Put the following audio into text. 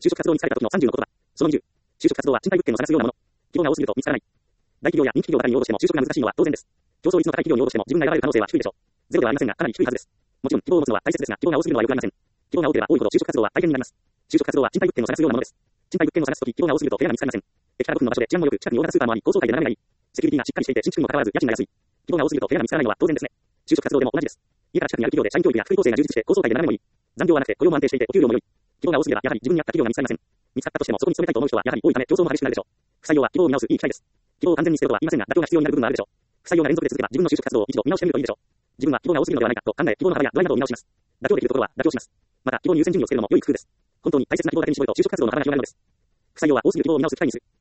就職活動に疲れた時の30の言葉。その20。就職活動は賃貸物件を探すようなもの。希望が多すぎると見つからない。大企業や人気企業ばかりに応募しても就職が難しいのは当然です。競争率の高い企業に応募しても自分が選ばれる可能性は低いでしょう。ゼロではありませんが、かなり低いはずです。もちろん、希望を持つのは大切ですが、希望が多すぎるのは良くありません。希望が多ければ多いほど就職活動は大変になります。就職活動は賃貸物件を探すようなものです。賃貸物件を探すとき、希望が多すぎると部屋が見つかりません。駅から5分の場所で治安も良く、近くに大型スーパーもあり、高層階で眺めがいい。セキュリティがしっかりしていて、新築にもかかわらず家賃が安い。希望が多すぎると部屋が見つからないのは当然ですね。就職活動でも同じです。家から近くにある企業で社員教育や福利厚生が充実して高層階で眺めもいい。残業はなくて雇用も安定していてお給料も良い。希望が多すぎればやはり自分に合った企業が見つかりません。見つかったとしてもそこに勤めたいと思う人はやはり多いため競争も激しくなるでしょう。不採用は希望を見直すいい機会です。希望を完全に捨てろとは言いませんが、妥協が必要になる部分はあるでしょう。不採用が連続で続けば自分の就職活動を一度見直してみるといいでしょう。自分は希望が多すぎるのではないかと考え、希望の幅や度合いなどを見直します。妥協できるところは妥協します。また、希望に優先順位をつけるのも良い工夫です。本当に大切な希望だけに絞ると就職活動の幅が広がるのです。不採用は多すぎる希望を見直す機会にする。